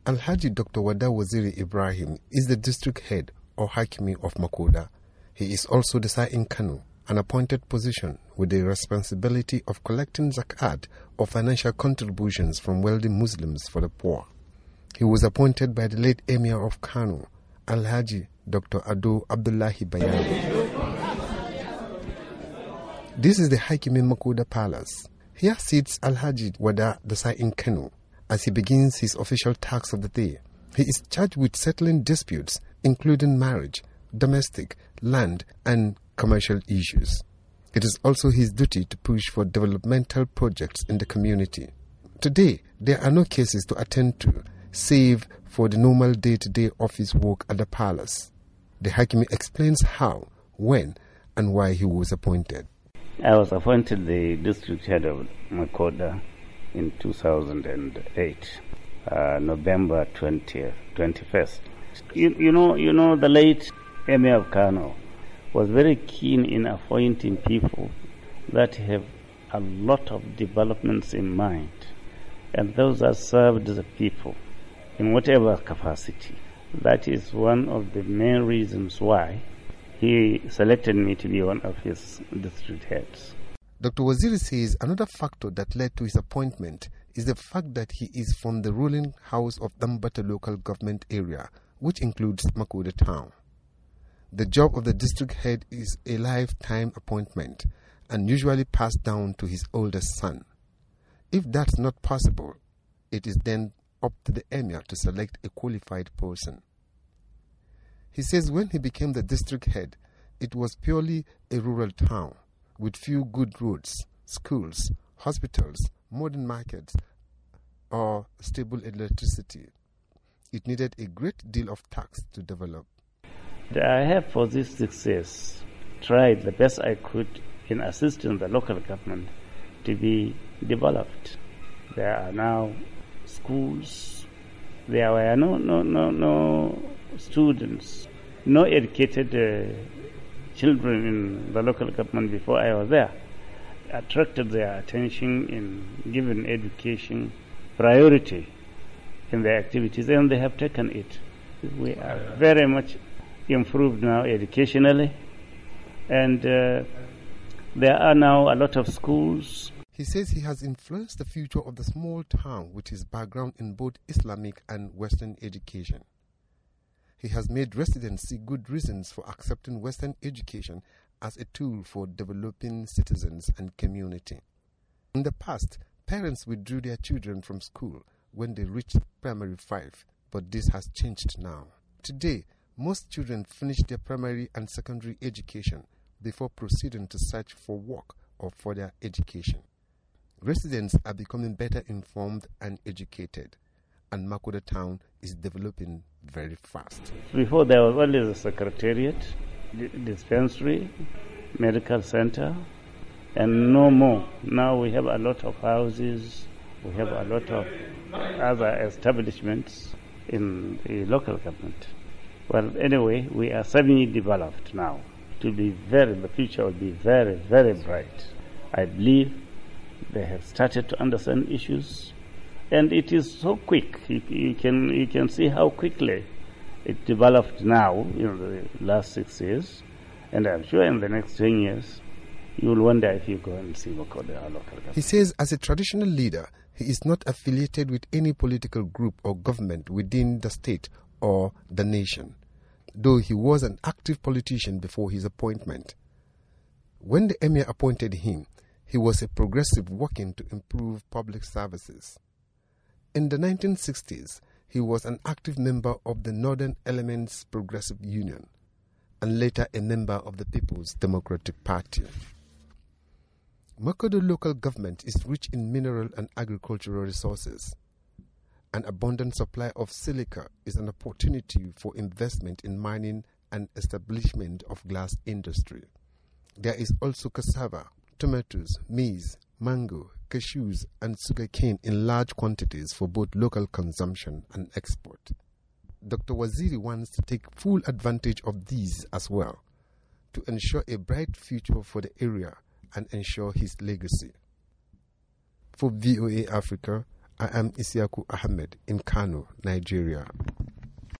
Alhaji Dr. Wada Waziri Ibrahim is the district head or Hakimi of Makuda. He is also the Sa in Kano, an appointed position with the responsibility of collecting zakat or financial contributions from wealthy Muslims for the poor. He was appointed by the late Emir of Kano, Alhaji Dr. Ado Abdullahi Bayani. This is the Hakimi Makuda Palace. Here sits Alhaji Wada the Sa in Kano as he begins his official tasks of the day. He is charged with settling disputes, including marriage, domestic, land, and commercial issues. It is also his duty to push for developmental projects in the community. Today, there are no cases to attend to, save for the normal day-to-day office work at the palace. The Hakimi explains how, when, and why he was appointed. I was appointed the district head of Makoda in 2008, November 21st. You know, the late Emir of Kano was very keen in appointing people that have a lot of developments in mind, and those that served the people in whatever capacity. That is one of the main reasons why he selected me to be one of his district heads. Dr. Waziri says another factor that led to his appointment is the fact that he is from the ruling house of Dambata local government area, which includes Makuda town. The job of the district head is a lifetime appointment and usually passed down to his oldest son. If that's not possible, it is then up to the emir to select a qualified person. He says when he became the district head, it was purely a rural town with few good roads, schools, hospitals, modern markets, or stable electricity. It needed a great deal of tax to develop. I have for this success tried the best I could in assisting the local government to be developed. There are now schools. There were no students, no educated children in the local government before I was there. Attracted their attention in giving education priority in their activities, and they have taken it. We are very much improved now educationally, and there are now a lot of schools. He says he has influenced the future of the small town with his background in both Islamic and Western education. He has made residents see good reasons for accepting Western education as a tool for developing citizens and community. In the past, parents withdrew their children from school when they reached primary 5, but this has changed now. Today, most children finish their primary and secondary education before proceeding to search for work or further education. Residents are becoming better informed and educated, and Makuda town is developing very fast. Before there was only the secretariat, dispensary, medical center, and no more. Now we have a lot of houses, we have a lot of other establishments in the local government. Well, anyway, we are semi-developed now. The future will be very, very bright. I believe they have started to understand issues, and it is so quick. You can see how quickly it developed now in the last 6 years, and I'm sure in the next 10 years, you will wonder if you go and see Makuda, our local government. He says as a traditional leader, he is not affiliated with any political group or government within the state or the nation, though he was an active politician before his appointment. When the emir appointed him, he was a progressive working to improve public services. In the 1960s, he was an active member of the Northern Elements Progressive Union and later a member of the People's Democratic Party. Makuda local government is rich in mineral and agricultural resources. An abundant supply of silica is an opportunity for investment in mining and establishment of glass industry. There is also cassava, tomatoes, maize, mango, cashews, and sugarcane in large quantities for both local consumption and export. Dr. Waziri wants to take full advantage of these as well to ensure a bright future for the area and ensure his legacy. For VOA Africa, I am Isiaku Ahmed in Kano, Nigeria.